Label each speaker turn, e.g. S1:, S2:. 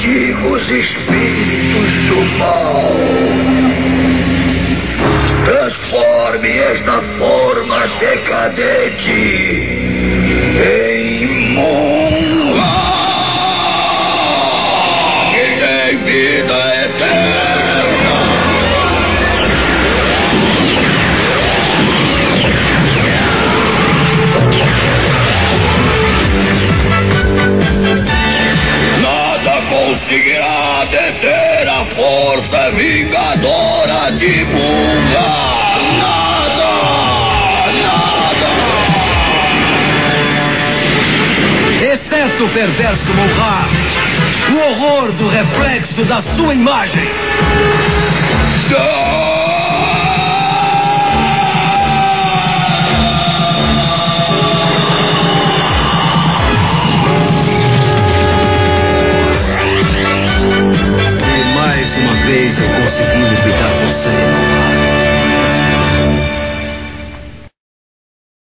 S1: antigos espíritos do mal. Transforme esta forma decadente em imundo que tem vida eterna. Nada conseguirá deter a força vingadora de Bunga.
S2: Exceto o perverso Mohar, o horror do reflexo da sua imagem. E mais uma vez eu consegui liquidar